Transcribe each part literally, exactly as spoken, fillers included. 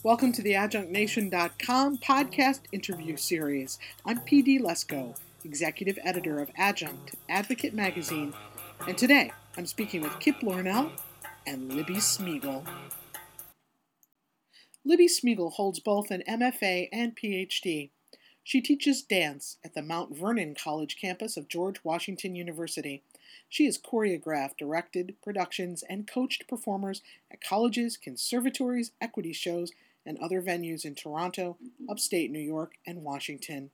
Welcome to the adjunct nation dot com podcast interview series. I'm P D Lesko, executive editor of Adjunct Advocate magazine, and today I'm speaking with Kip Lornell and Libby Smeagol. Libby Smeagol holds both an M F A and P H D. She teaches dance at the Mount Vernon College campus of George Washington University. She has choreographed, directed productions, and coached performers at colleges, conservatories, equity shows, and other venues in Toronto, upstate New York, and Washington.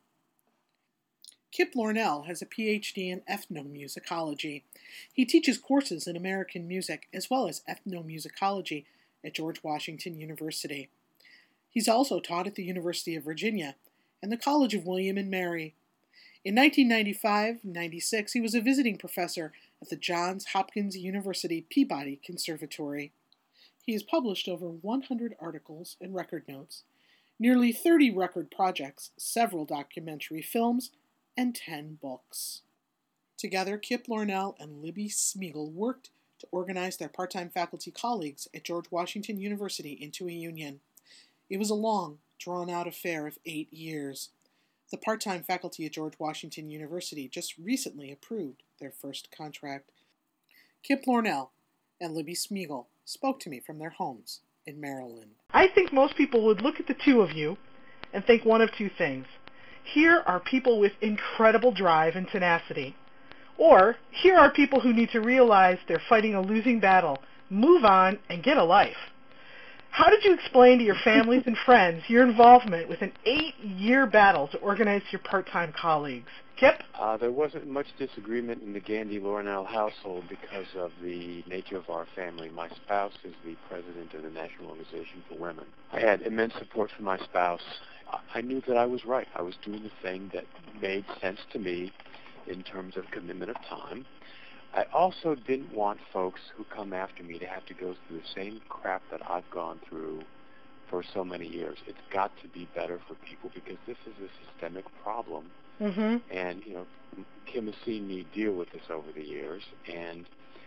Kip Lornell has a P H D in ethnomusicology. He teaches courses in American music as well as ethnomusicology at George Washington University. He's also taught at the University of Virginia and the College of William and Mary. In nineteen ninety-five ninety-six, he was a visiting professor at the Johns Hopkins University Peabody Conservatory. He has published over one hundred articles and record notes, nearly thirty record projects, several documentary films, and ten books. Together, Kip Lornell and Libby Smeagol worked to organize their part-time faculty colleagues at George Washington University into a union. It was a long, drawn-out affair of eight years. The part-time faculty at George Washington University just recently approved their first contract. Kip Lornell and Libby Smeagol spoke to me from their homes in Maryland. I think most people would look at the two of you and think one of two things. Here are people with incredible drive and tenacity. Or, here are people who need to realize they're fighting a losing battle, move on, and get a life. How did you explain to your families and friends your involvement with an eight-year battle to organize your part-time colleagues? Kip? Uh, there wasn't much disagreement in the Gandy-Lornell household because of the nature of our family. My spouse is the president of the National Organization for Women. I had immense support from my spouse. I knew that I was right. I was doing the thing that made sense to me in terms of commitment of time. I also didn't want folks who come after me to have to go through the same crap that I've gone through for so many years. It's got to be better for people because this is a systemic problem. Mm-hmm. And, you know, Kim has seen me deal with this over the years, and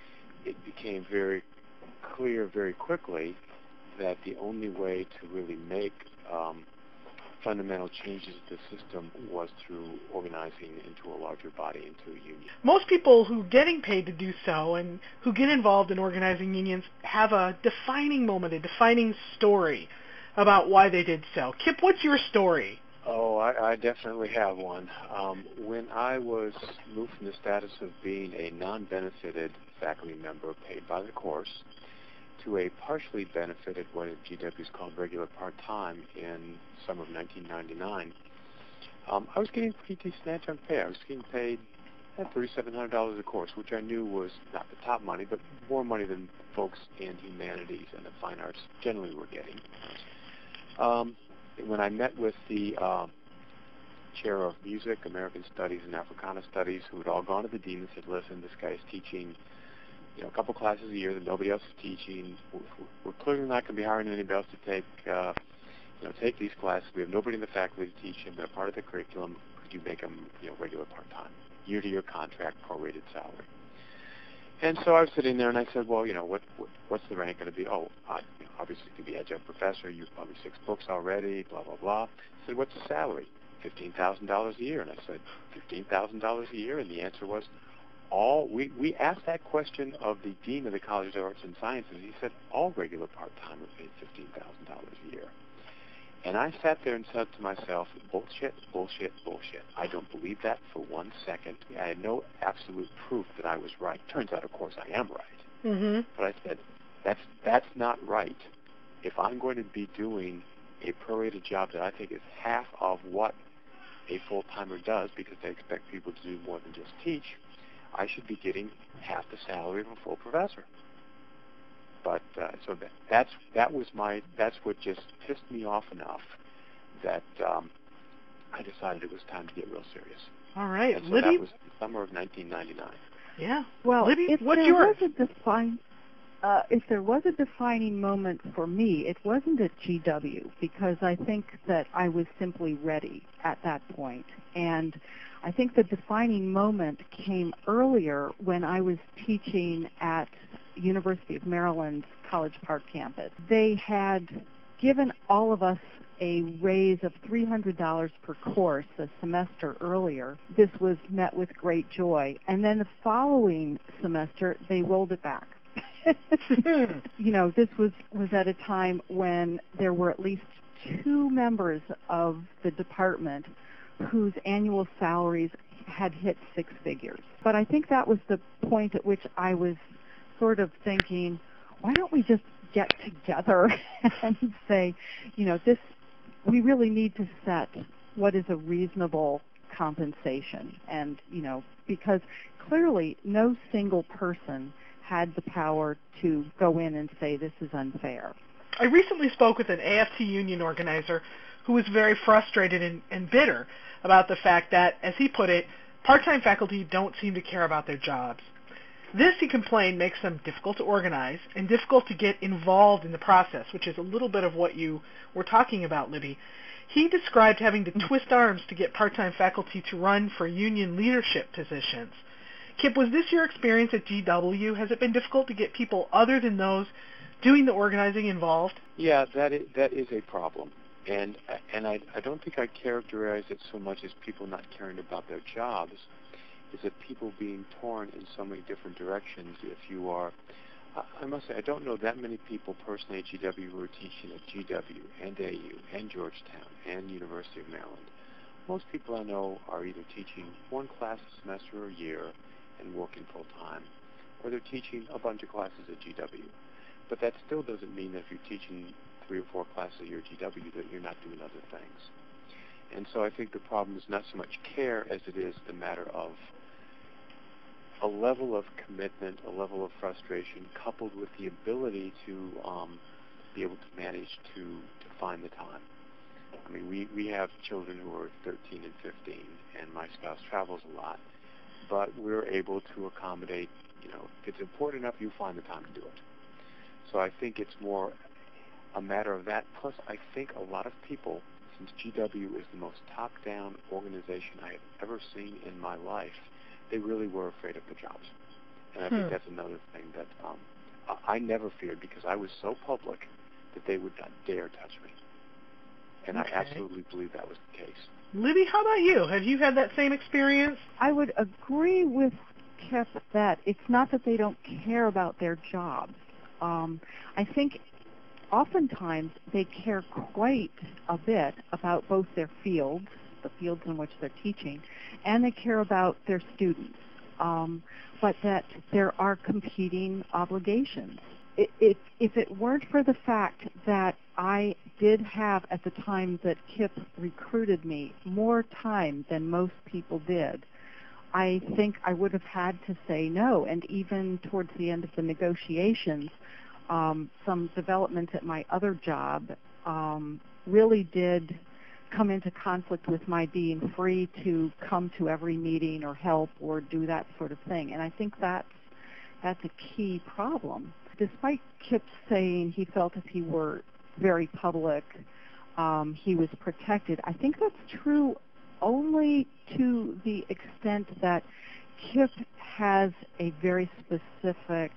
it became very clear very quickly that the only way to really make um, fundamental changes to the system was through organizing into a larger body, into a union. Most people who are getting paid to do so and who get involved in organizing unions have a defining moment, a defining story about why they did so. Kip, what's your story? Oh, I, I definitely have one. Um, when I was moved from the status of being a non-benefited faculty member paid by the course to a partially benefited, what at G W is called regular part-time, in summer of nineteen ninety-nine, um, I was getting pretty decent adjunct pay. I was getting paid at thirty-seven hundred dollars a course, which I knew was not the top money, but more money than folks in humanities and the fine arts generally were getting. Um, when I met with the uh, chair of music, American Studies, and Africana Studies, who had all gone to the dean and said, listen, this guy is teaching you know, a couple classes a year that nobody else is teaching. We're, we're clearly not going to be hiring anybody else to take, uh, you know, take these classes. We have nobody in the faculty to teach them. They're part of the curriculum. Could you make them, you know, regular part-time, year-to-year contract, prorated salary? And so I was sitting there, and I said, well, you know, what, what what's the rank going to be? Oh, uh, you know, obviously it could be adjunct professor. You've published six books already, blah, blah, blah. I said, what's the salary? fifteen thousand dollars a year. And I said, fifteen thousand dollars a year? And the answer was, all we, we asked that question of the dean of the College of Arts and Sciences. He said all regular part-timers paid fifteen thousand dollars a year. And I sat there and said to myself, bullshit, bullshit, bullshit. I don't believe that for one second. I had no absolute proof that I was right. Turns out, of course, I am right. Mm-hmm. But I said, that's that's not right. If I'm going to be doing a prorated job that I think is half of what a full-timer does, because they expect people to do more than just teach, I should be getting half the salary of a full professor. But uh, so that, that's that was my that's what just pissed me off enough that um, I decided it was time to get real serious. All right, and so Libby. that was the summer of nineteen ninety-nine. Yeah. Well, Libby, if what's there yours? was a define, uh, if there was a defining moment for me, it wasn't at G W, because I think that I was simply ready at that point, and I think the defining moment came earlier when I was teaching at University of Maryland's College Park campus. They had given all of us a raise of three hundred dollars per course a semester earlier, this was met with great joy. And then the following semester, they rolled it back. You know, this was, was at a time when there were at least two members of the department whose annual salaries had hit six figures. But I think that was the point at which I was sort of thinking, why don't we just get together and say, you know, this, we really need to set what is a reasonable compensation. And, you know, because clearly no single person had the power to go in and say this is unfair. I recently spoke with an A F T union organizer who was very frustrated and, and bitter about the fact that, as he put it, part-time faculty don't seem to care about their jobs. This, he complained, makes them difficult to organize and difficult to get involved in the process, which is a little bit of what you were talking about, Libby. He described having to twist arms to get part-time faculty to run for union leadership positions. Kip, was this your experience at G W? Has it been difficult to get people other than those doing the organizing involved? Yeah, that is, that is a problem. And and I, I don't think I characterize it so much as people not caring about their jobs, is that people being torn in so many different directions. If you are, I must say, I don't know that many people personally at G W who are teaching at G W and A U and Georgetown and University of Maryland. Most people I know are either teaching one class a semester or a year and working full-time, or they're teaching a bunch of classes at G W. But that still doesn't mean that if you're teaching three or four classes a year at G W that you're not doing other things. And so I think the problem is not so much care as it is the matter of a level of commitment, a level of frustration, coupled with the ability to um, be able to manage to, to find the time. I mean, we, we have children who are thirteen and fifteen, and my spouse travels a lot, but we're able to accommodate, you know, if it's important enough, you find the time to do it. So I think it's more a matter of that. Plus, I think a lot of people, since G W is the most top-down organization I have ever seen in my life, they really were afraid of their jobs. And I hmm. think that's another thing that um, I never feared, because I was so public that they would not dare touch me. And okay. I absolutely believe that was the case. Libby, how about you? Have you had that same experience? I would agree with Kip that it's not that they don't care about their jobs. Um, I think oftentimes they care quite a bit about both their fields, the fields in which they're teaching, and they care about their students, um, but that there are competing obligations. It, it, if it weren't for the fact that I did have, at the time that Kip recruited me, more time than most people did, I think I would have had to say no. And even towards the end of the negotiations, um, some developments at my other job um, really did come into conflict with my being free to come to every meeting or help or do that sort of thing. And I think that's, that's a key problem. Despite Kip saying he felt if he were very public, um, he was protected, I think that's true only to the extent that Kip has a very specific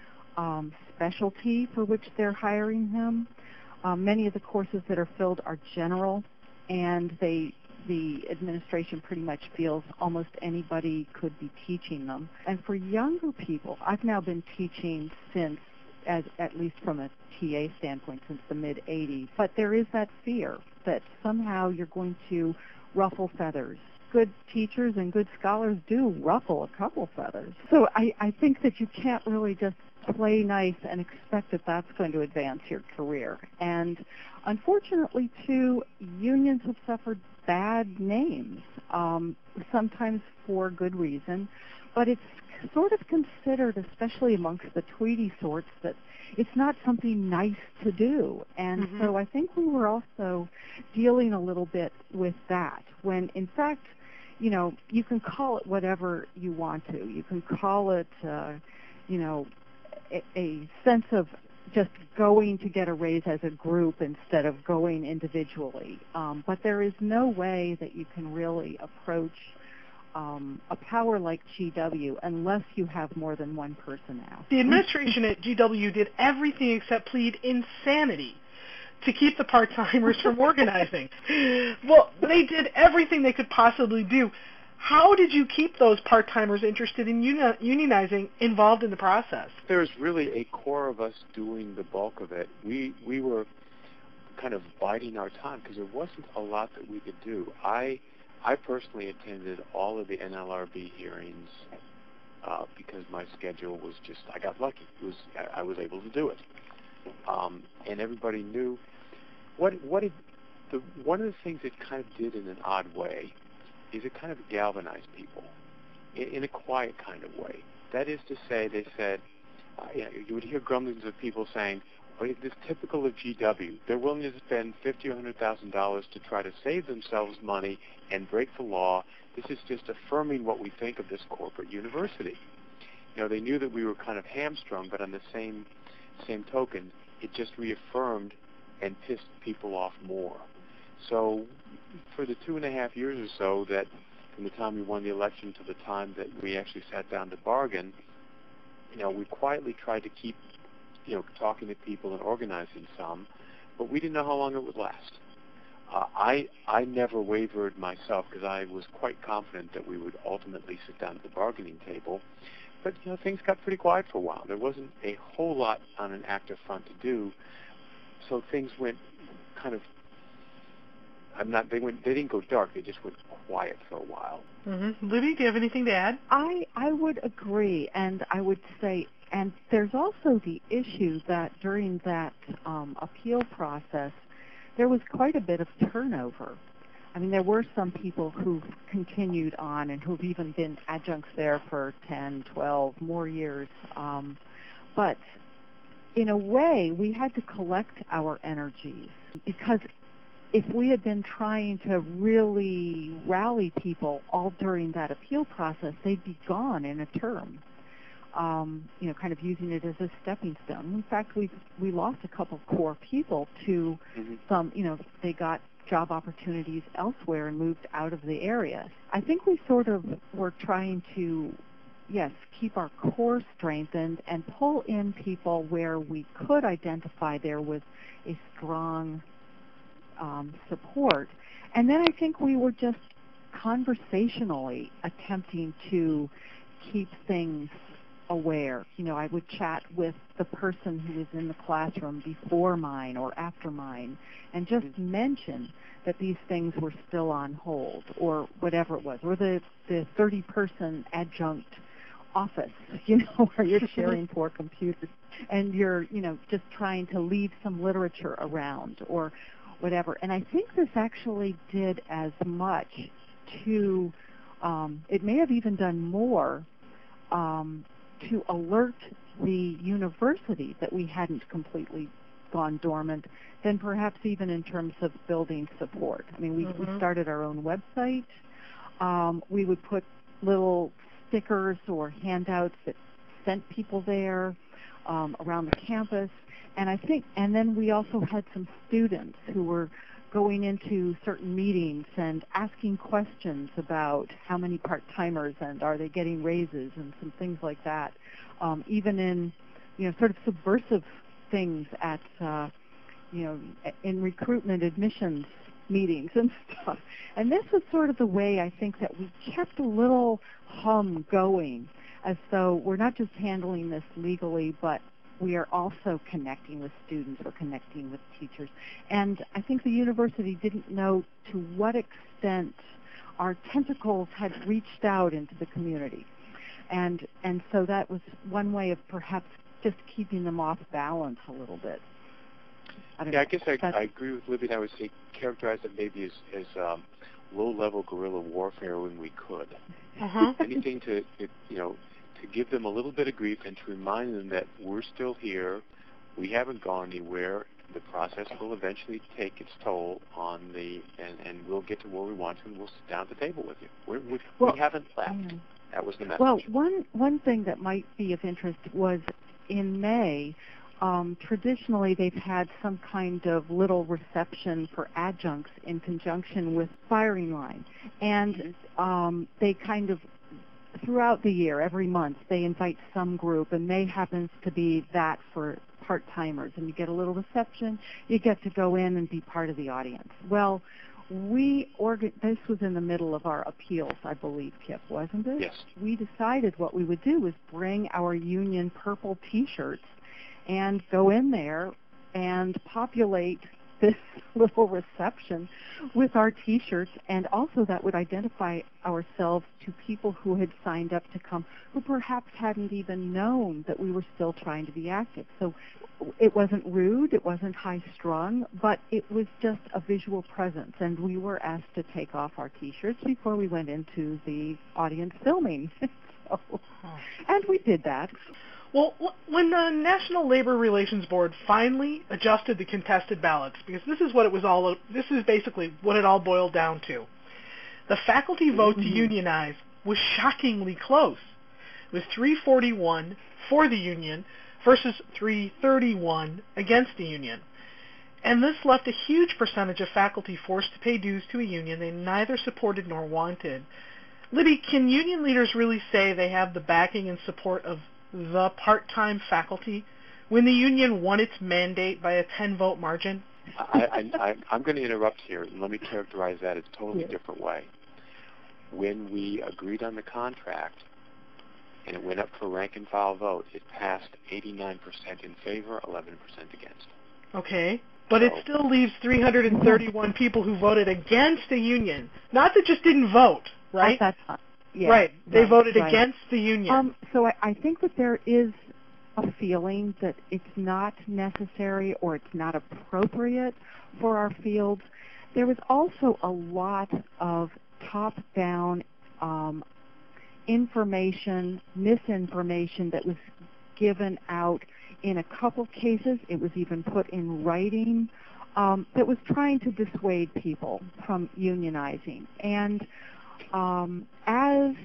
um, specialty for which they're hiring him. Um, many of the courses that are filled are general, and they the administration pretty much feels almost anybody could be teaching them. And for younger people, I've now been teaching since, as at least from a T A standpoint, since the mid eighties. But there is that fear that somehow you're going to ruffle feathers. Good teachers and good scholars do ruffle a couple feathers. So I, I think that you can't really just play nice and expect that that's going to advance your career. And unfortunately, too, unions have suffered bad names, um, sometimes for good reason, but it's sort of considered, especially amongst the Tweedy sorts, that it's not something nice to do. And mm-hmm. so I think we were also dealing a little bit with that, when in fact, you know, you can call it whatever you want to. You can call it, uh, you know, a, a sense of just going to get a raise as a group instead of going individually. Um, but there is no way that you can really approach um, a power like G W unless you have more than one person out. The administration at G W did everything except plead insanity to keep the part-timers from organizing. Well, they did everything they could possibly do. How did you keep those part-timers interested in uni- unionizing involved in the process? There's really a core of us doing the bulk of it. We we were kind of biding our time because there wasn't a lot that we could do. I I personally attended all of the N L R B hearings uh, because my schedule was just, I got lucky. It was I, I was able to do it. Um, and everybody knew what what it, the one of the things it kind of did in an odd way is it kind of galvanized people in, in a quiet kind of way. That is to say, they said, uh, you know, you would hear grumblings of people saying, "Oh, this is typical of G W. They're willing to spend fifty or hundred thousand dollars to try to save themselves money and break the law. This is just affirming what we think of this corporate university." You know, they knew that we were kind of hamstrung, but on the same same token, it just reaffirmed and pissed people off more. So for the two and a half years or so that from the time we won the election to the time that we actually sat down to bargain, you know, we quietly tried to keep, you know, talking to people and organizing some, but we didn't know how long it would last. Uh, I I never wavered myself because I was quite confident that we would ultimately sit down at the bargaining table. But, you know, things got pretty quiet for a while. There wasn't a whole lot on an active front to do, so things went kind of, I'm not, they went, they didn't go dark, they just went quiet for a while. Mm-hmm. Libby, do you have anything to add? I, I would agree, and I would say, and there's also the issue that during that um, appeal process, there was quite a bit of turnover. I mean, there were some people who've continued on and who've even been adjuncts there for ten, twelve more years. Um, but in a way, we had to collect our energies because if we had been trying to really rally people all during that appeal process, they'd be gone in a term. Um, you know, kind of using it as a stepping stone. In fact, we we lost a couple of core people to mm-hmm. some, you know, they got job opportunities elsewhere and moved out of the area. I think we sort of were trying to, yes, keep our core strengthened and pull in people where we could identify there was a strong um, support. And then I think we were just conversationally attempting to keep things aware. You know, I would chat with the person who was in the classroom before mine or after mine and just mm-hmm. mention that these things were still on hold or whatever it was, or the the thirty-person adjunct office, you know, where you're sharing four computers and you're, you know, just trying to leave some literature around or whatever. And I think this actually did as much to, um, it may have even done more um, to alert the university that we hadn't completely gone dormant than perhaps even in terms of building support. I mean, we, mm-hmm. we started our own website. Um, we would put little stickers or handouts that sent people there um, around the campus. And I think, and then we also had some students who were going into certain meetings and asking questions about how many part-timers and are they getting raises and some things like that. Um, even in, you know, sort of subversive things at, uh, you know, in recruitment admissions meetings and stuff. And this was sort of the way I think that we kept a little hum going, as though we're not just handling this legally, but we are also connecting with students, we're connecting with teachers. And I think the university didn't know to what extent our tentacles had reached out into the community. And and so that was one way of perhaps just keeping them off balance a little bit. I don't yeah, know. I guess I, I agree with Libby. I would say characterize it maybe as, as um, low-level guerrilla warfare when we could. Uh-huh. Anything to, to, you know, to give them a little bit of grief and to remind them that we're still here, we haven't gone anywhere, the process will eventually take its toll on the, and, and we'll get to where we want to, and we'll sit down at the table with you. We're, we, well, we haven't left. Um, that was the message. Well, one, one thing that might be of interest was in May, um, traditionally they've had some kind of little reception for adjuncts in conjunction with firing line. And um, they kind of, throughout the year, every month, they invite some group, and May happens to be that for, part-timers, and you get a little reception. You get to go in and be part of the audience. Well, we organ- this was in the middle of our appeals, I believe, Kip, wasn't it? Yes. We decided what we would do was bring our union purple T-shirts and go in there and populate this little reception with our T-shirts, and also that would identify ourselves to people who had signed up to come who perhaps hadn't even known that we were still trying to be active. So it wasn't rude, it wasn't high-strung, but it was just a visual presence, and we were asked to take off our T-shirts before we went into the audience filming. so, and we did that. Well, when the National Labor Relations Board finally adjusted the contested ballots, because this is what it was all, this is basically what it all boiled down to, the faculty vote to unionize was shockingly close. It was three forty-one for the union versus three thirty-one against the union. And this left a huge percentage of faculty forced to pay dues to a union they neither supported nor wanted. Libby, can union leaders really say they have the backing and support of the part-time faculty when the union won its mandate by a ten-vote margin? I, I, I, I'm going to interrupt here, and let me characterize that as a totally yes. different way. When we agreed on the contract and it went up for rank and file vote, it passed eighty-nine percent in favor, eleven percent against. Okay, but so, it still leaves three hundred thirty-one people who voted against the union, not that just didn't vote, right? At that time. Yeah, right, they right, voted right. against the union. Um, so I, I think that there is a feeling that it's not necessary or it's not appropriate for our field. There was also a lot of top-down um, information, misinformation that was given out. In a couple cases, it was even put in writing um, that was trying to dissuade people from unionizing. And Um, as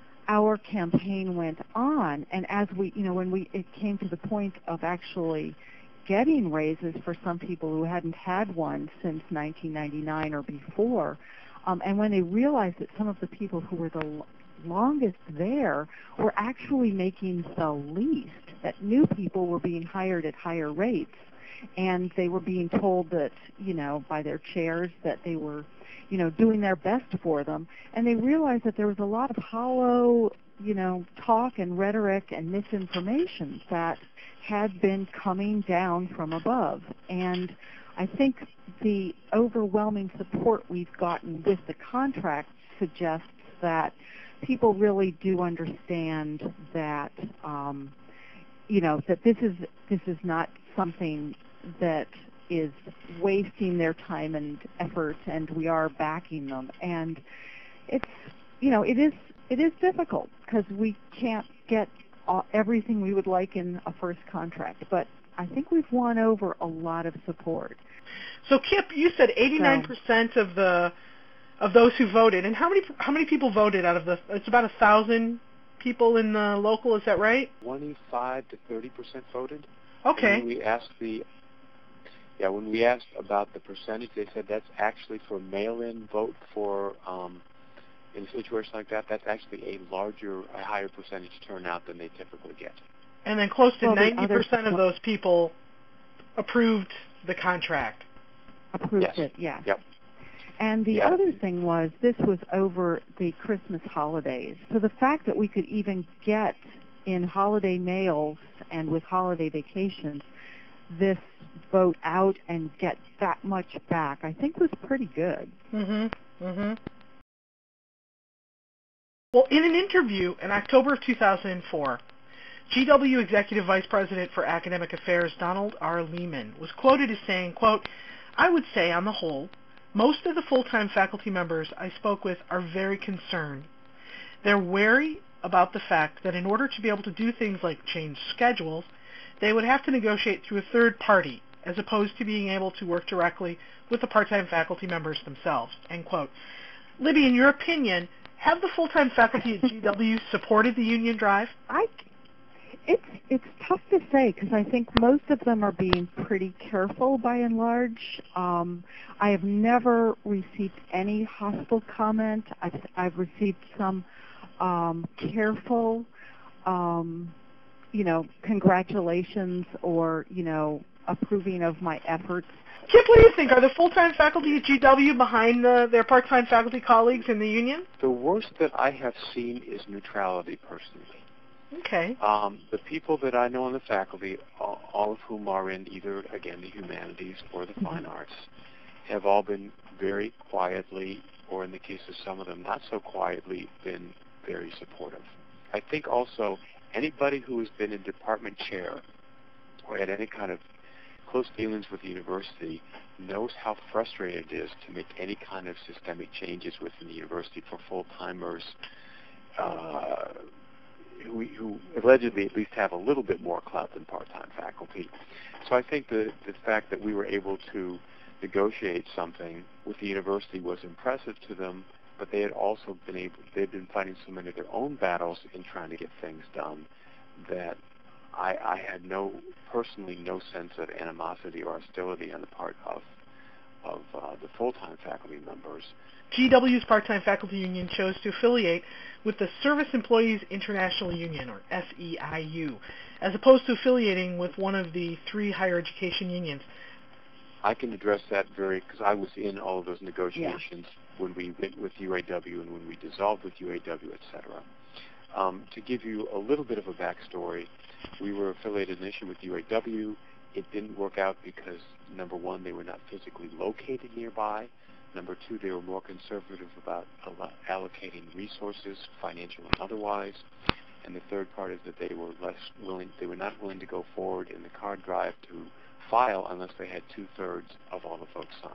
our campaign went on, and as we, you know, when we it came to the point of actually getting raises for some people who hadn't had one since nineteen ninety-nine or before, um, and when they realized that some of the people who were the l- longest there were actually making the least, that new people were being hired at higher rates, and they were being told that, you know, by their chairs that they were, you know, doing their best for them, and they realized that there was a lot of hollow, you know, talk and rhetoric and misinformation that had been coming down from above. And I think the overwhelming support we've gotten with the contract suggests that people really do understand that, um, you know, that this is this is not something that is wasting their time and effort, and we are backing them. And it's, you know, it is it is difficult because we can't get all, everything we would like in a first contract, but I think we've won over a lot of support. So Kip, you said eighty-nine percent of the of those who voted, and how many how many people voted out of the? It's about a thousand people in the local. Is that right? twenty-five to thirty percent voted. Okay. And when we asked the Yeah, when we asked about the percentage, they said that's actually for mail-in vote for, um, in a situation like that, that's actually a larger, a higher percentage turnout than they typically get. And then close to well, ninety percent other, of those people approved the contract. Approved yes. it, yeah. Yep. And the yeah. other thing was this was over the Christmas holidays. So the fact that we could even get in holiday mails and with holiday vacations this vote out and get that much back, I think was pretty good. Mm-hmm. Mm-hmm. Well, in an interview in October of two thousand four, G W Executive Vice President for Academic Affairs Donald R. Lehman was quoted as saying, quote, "I would say on the whole, most of the full-time faculty members I spoke with are very concerned. They're wary about the fact that in order to be able to do things like change schedules, they would have to negotiate through a third party, as opposed to being able to work directly with the part-time faculty members themselves," end quote. Libby, in your opinion, have the full-time faculty at G W supported the union drive? I, it's it's tough to say because I think most of them are being pretty careful by and large. Um, I have never received any hostile comment. I've, I've received some um, careful um, you know, congratulations or, you know, approving of my efforts. Kip, what do you think? Are the full-time faculty at G W behind the, their part-time faculty colleagues in the union? The worst that I have seen is neutrality, personally. Okay. Um, the people that I know on the faculty, all, all of whom are in either, again, the humanities or the fine arts, have all been very quietly, or in the case of some of them, not so quietly, been very supportive. I think also anybody who has been in department chair or had any kind of close dealings with the university knows how frustrating it is to make any kind of systemic changes within the university for full-timers uh, who, who allegedly at least have a little bit more clout than part-time faculty. So I think the, the fact that we were able to negotiate something with the university was impressive to them, but they had also been able, they'd been fighting so many of their own battles in trying to get things done that I, I had no, personally, no sense of animosity or hostility on the part of of uh, the full-time faculty members. G W's part-time faculty union chose to affiliate with the Service Employees International Union, or S E I U, as opposed to affiliating with one of the three higher education unions. I can address that very, because I was in all of those negotiations yeah. when we went with U A W and when we dissolved with U A W, et cetera. Um, to give you a little bit of a backstory, we were affiliated initially with U A W. It didn't work out because, number one, they were not physically located nearby. Number two, they were more conservative about allocating resources, financial and otherwise. And the third part is that they were less willing, they were not willing to go forward in the card drive to file unless they had two-thirds of all the votes signed.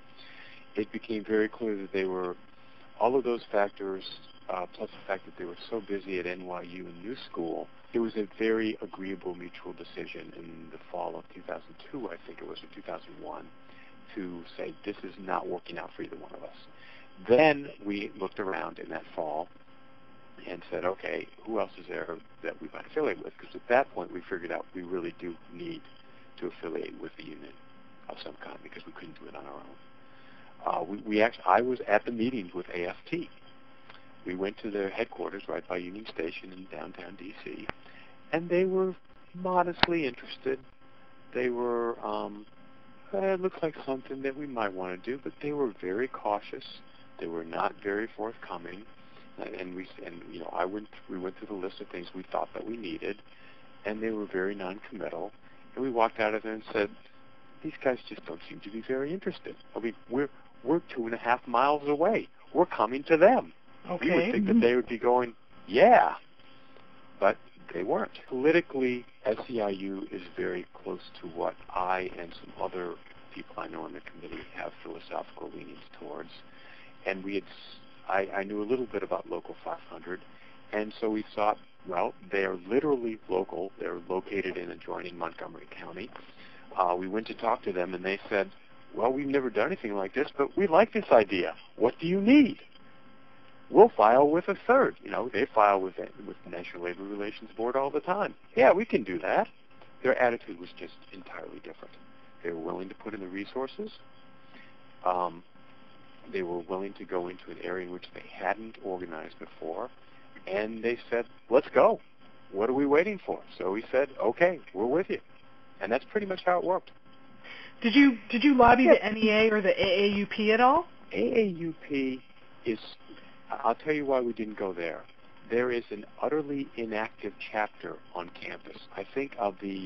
It became very clear that they were, all of those factors, uh, plus the fact that they were so busy at N Y U and New School, it was a very agreeable mutual decision in the fall of two thousand two, I think it was, or two thousand one, to say this is not working out for either one of us. Then we looked around in that fall and said, okay, who else is there that we might affiliate with? Because at that point we figured out we really do need to affiliate with the union of some kind because we couldn't do it on our own. Uh, we, we actually, I was at the meetings with A F T. We went to their headquarters right by Union Station in downtown D C, and they were modestly interested. They were, um, eh, it looked like something that we might want to do, but they were very cautious. They were not very forthcoming, and we, and you know, I went, we went through the list of things we thought that we needed, and they were very non-committal. And we walked out of there and said, these guys just don't seem to be very interested. I mean, we're we're two and a half miles away. We're coming to them. Okay. You would think that they would be going, yeah, but they weren't. Politically, S E I U is very close to what I and some other people I know on the committee have philosophical leanings towards. And we had, I, I knew a little bit about Local five hundred, and so we thought, well, they are literally local. They're located in adjoining Montgomery County. Uh, we went to talk to them, and they said, well, we've never done anything like this, but we like this idea. What do you need? We'll file with a third. You know, they file with with the National Labor Relations Board all the time. Yeah, we can do that. Their attitude was just entirely different. They were willing to put in the resources. Um, they were willing to go into an area in which they hadn't organized before. And they said, let's go. What are we waiting for? So we said, okay, we're with you. And that's pretty much how it worked. Did you did you lobby the N E A or the A A U P at all? A A U P is, I'll tell you why we didn't go there. There is an utterly inactive chapter on campus. I think of the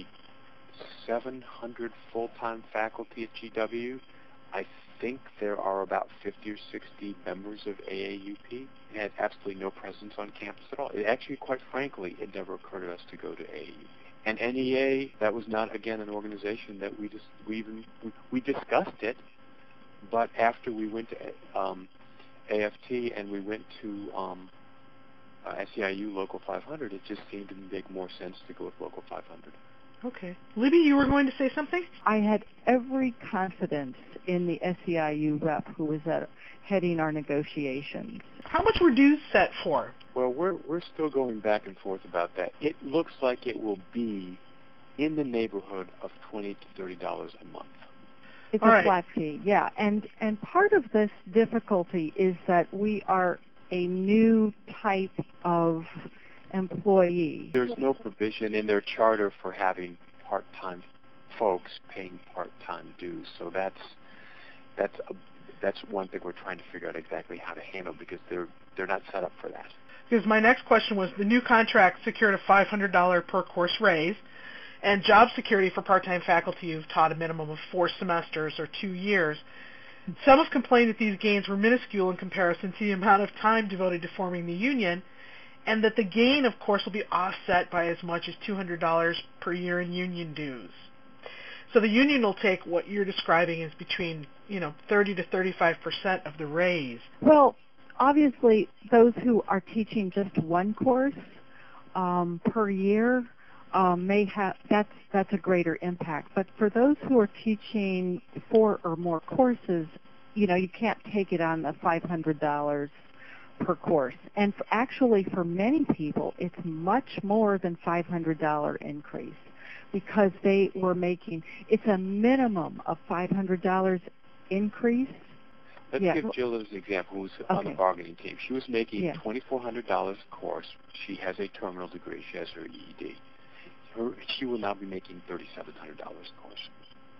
seven hundred full-time faculty at G W, I think there are about fifty or sixty members of A A U P. It had absolutely no presence on campus at all. It actually, quite frankly, it never occurred to us to go to A A U P. And N E A, that was not, again, an organization that we just, we even, we, we discussed it, but after we went to um, A F T and we went to um, uh, S E I U Local five hundred, it just seemed to make more sense to go with Local five hundred. Okay. Libby, you were going to say something? I had every confidence in the S E I U rep who was at, heading our negotiations. How much were dues set for? Well, we're we're still going back and forth about that. It looks like it will be in the neighborhood of twenty to thirty dollars a month. It's All a right. flat fee, yeah. And and part of this difficulty is that we are a new type of employee. There's no provision in their charter for having part-time folks paying part-time dues. So that's that's a, that's one thing we're trying to figure out exactly how to handle, because they're they're not set up for that. Because my next question was, the new contract secured a five hundred dollars per course raise, and job security for part-time faculty who've taught a minimum of four semesters or two years. Some have complained that these gains were minuscule in comparison to the amount of time devoted to forming the union, and that the gain, of course, will be offset by as much as two hundred dollars per year in union dues. So the union will take what you're describing as between, you know, thirty to thirty-five percent of the raise. Well, obviously, those who are teaching just one course um, per year um, may have that's that's a greater impact. But for those who are teaching four or more courses, you know, you can't take it on the five hundred dollars per course. And for, actually, for many people, it's much more than five hundred dollars increase, because they were making, it's a minimum of five hundred dollars increase. Let's yeah. give Jill as an example, who's okay. on the bargaining team. She was making yeah. twenty-four hundred dollars a course. She has a terminal degree. She has her E E D. Her, she will now be making thirty-seven hundred dollars a course.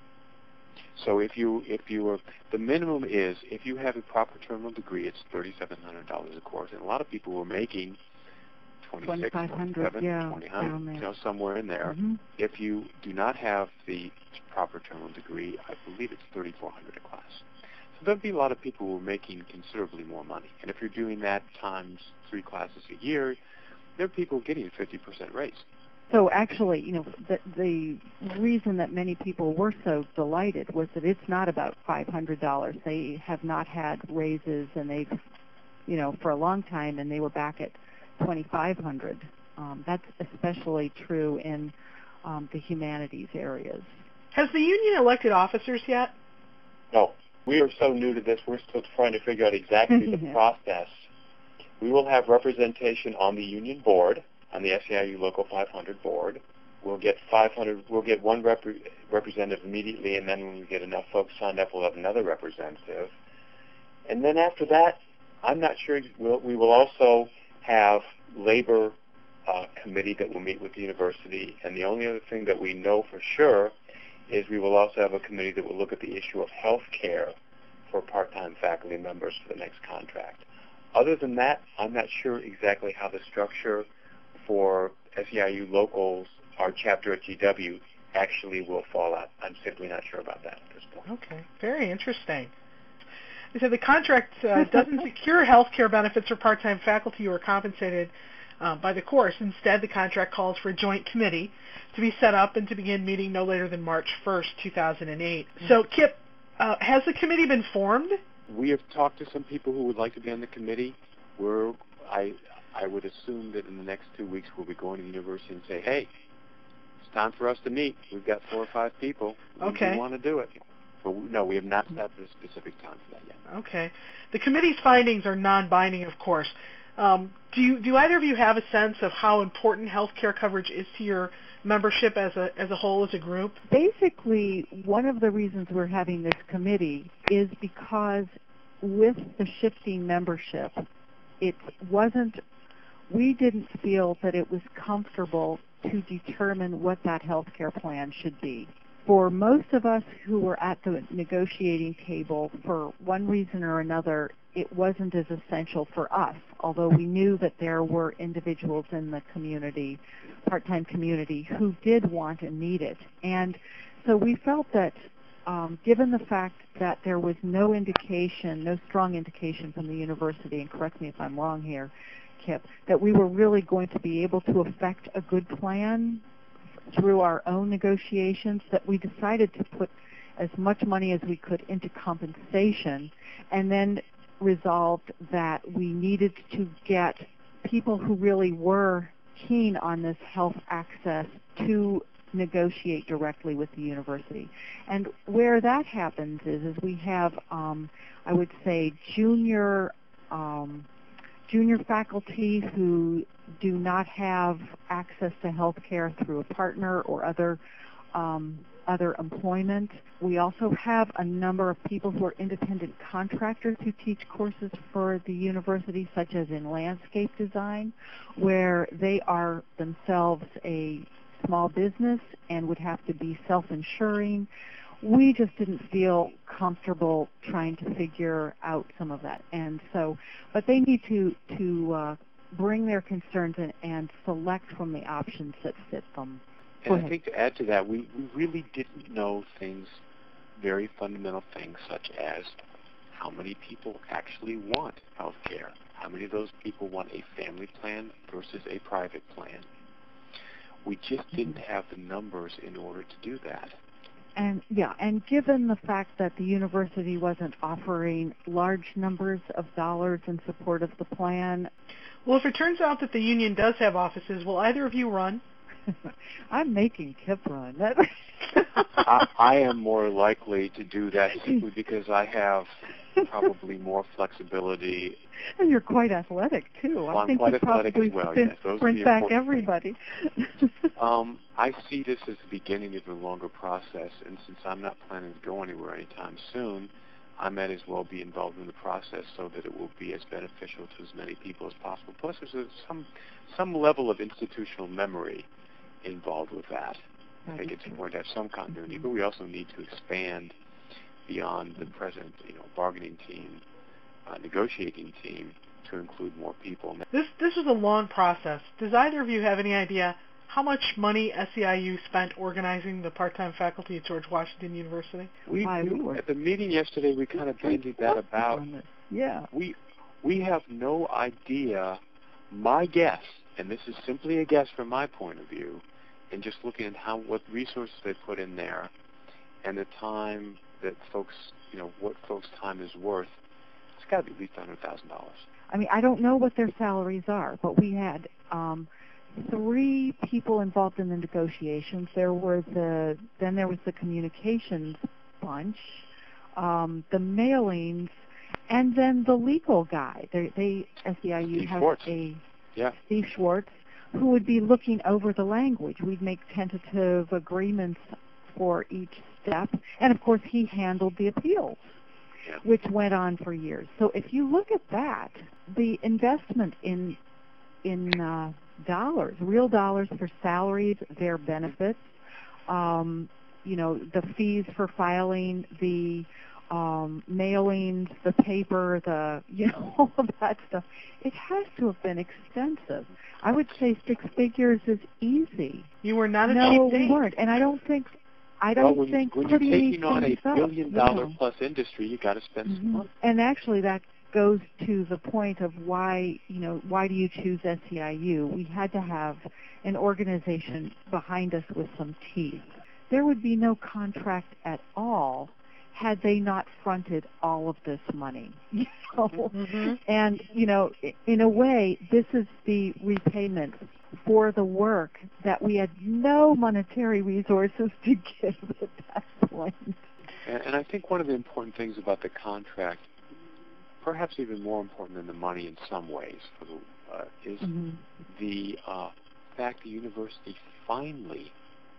So if you if you were, the minimum is, if you have a proper terminal degree, it's thirty-seven hundred dollars a course. And a lot of people were making twenty-six, twenty-seven, yeah, twenty hundred, you know, somewhere in there. Mm-hmm. If you do not have the proper terminal degree, I believe it's thirty-four hundred dollars a class. So there'll be a lot of people who are making considerably more money. And if you're doing that times three classes a year, there are people getting a fifty percent raise. So actually, you know, the, the reason that many people were so delighted was that it's not about five hundred dollars. They have not had raises, and they've, you know, for a long time, and they were back at twenty-five hundred dollars. Um, that's especially true in um, the humanities areas. Has the union elected officers yet? No. We are so new to this, we're still trying to figure out exactly the process. We will have representation on the union board, on the S E I U Local five hundred board. We'll get five hundred. We'll get one rep- representative immediately, and then when we get enough folks signed up, we'll have another representative. And then after that, I'm not sure. We'll, we will also have labor uh, committee that will meet with the university. And the only other thing that we know for sure is we will also have a committee that will look at the issue of health care for part-time faculty members for the next contract. Other than that, I'm not sure exactly how the structure for S E I U locals, our chapter at G W, actually will fall out. I'm simply not sure about that at this point. Okay, very interesting. So the contract uh, doesn't secure health care benefits for part-time faculty who are compensated uh, by the course. Instead, the contract calls for a joint committee to be set up and to begin meeting no later than March first, two thousand eight. So, Kip, uh, has the committee been formed? We have talked to some people who would like to be on the committee. We're, I, I would assume that in the next two weeks we'll be going to the university and say, hey, it's time for us to meet. We've got four or five people who okay. want to do it. But we, no, we have not set a specific time for that yet. Okay. The committee's findings are non-binding, of course. Um, do you, do either of you have a sense of how important health care coverage is to your membership as a as a whole, as a group? Basically, one of the reasons we're having this committee is because with the shifting membership, it wasn't, we didn't feel that it was comfortable to determine what that health care plan should be. For most of us who were at the negotiating table, for one reason or another, it wasn't as essential for us, although we knew that there were individuals in the community, part-time community, who did want and need it. And so we felt that um, given the fact that there was no indication, no strong indication from the university, and correct me if I'm wrong here, Kip, that we were really going to be able to affect a good plan through our own negotiations, that we decided to put as much money as we could into compensation, and then resolved that we needed to get people who really were keen on this health access to negotiate directly with the university. And where that happens is, is we have, um, I would say, junior um, junior faculty who do not have access to health care through a partner or other um, other employment. We also have a number of people who are independent contractors who teach courses for the university, such as in landscape design, where they are themselves a small business and would have to be self-insuring. We just didn't feel comfortable trying to figure out some of that. And so, but they need to, to uh, bring their concerns in and select from the options that fit them. And I think to add to that, we, we really didn't know things, very fundamental things, such as how many people actually want health care. How many of those people want a family plan versus a private plan? We just didn't have the numbers in order to do that. And yeah, and given the fact that the university wasn't offering large numbers of dollars in support of the plan. Well, if it turns out that the union does have offices, will either of you run? I'm making Kip run. I, I am more likely to do that simply because I have probably more flexibility. And you're quite athletic, too. Well, I I'm think quite you athletic probably as well, sprint, yes. Those sprint are the back important everybody. um, I see this as the beginning of a longer process, and since I'm not planning to go anywhere anytime soon, I might as well be involved in the process so that it will be as beneficial to as many people as possible. Plus, there's a, some some level of institutional memory involved with that. I think it's important to have some continuity, mm-hmm. but we also need to expand beyond the present, you know, bargaining team, uh, negotiating team to include more people. This this was a long process. Does either of you have any idea how much money S E I U spent organizing the part-time faculty at George Washington University? We, we at the meeting yesterday, we kind of bandied that about. Yeah. We we have no idea. My guess, and this is simply a guess from my point of view, and just looking at how what resources they put in there, and the time that folks, you know, what folks' time is worth, it's got to be at least one hundred thousand dollars. I mean, I don't know what their salaries are, but we had um, three people involved in the negotiations. There were the then there was the communications bunch, um, the mailings, and then the legal guy. They, they S E I U Steve has Schwartz. a yeah. Steve Schwartz, who would be looking over the language. We'd make tentative agreements for each step, and of course he handled the appeals, yeah. which went on for years. So if you look at that, the investment in in uh, dollars, real dollars for salaries, their benefits, um, you know, the fees for filing, the um, mailings, the paper, the, you know, all of that stuff, it has to have been extensive. I would say six figures is easy. You were not a no, cheap we date. weren't, and I don't think. I don't well, when, think when you're putting taking on a these billion up, dollar you know. plus industry, you got to spend Mm-hmm. some money. And actually, that goes to the point of why, you know, why do you choose S E I U? We had to have an organization behind us with some teeth. There would be no contract at all had they not fronted all of this money. You know? Mm-hmm. And, you know, in a way, this is the repayment for the work that we had no monetary resources to give at that point. And, and I think one of the important things about the contract, perhaps even more important than the money in some ways, for the, uh, is mm-hmm. the uh, fact the university finally,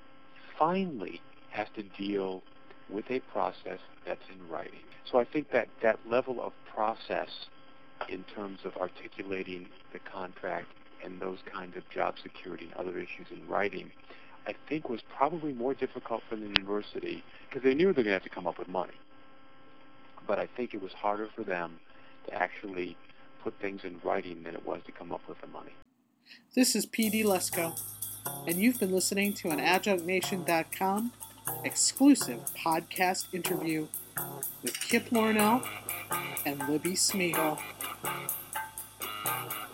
finally has to deal with a process that's in writing. So I think that that level of process in terms of articulating the contract and those kinds of job security and other issues in writing, I think was probably more difficult for the university because they knew they were going to have to come up with money. But I think it was harder for them to actually put things in writing than it was to come up with the money. This is P D Lesko, and you've been listening to an adjunct nation dot com exclusive podcast interview with Kip Lornell and Libby Smigel.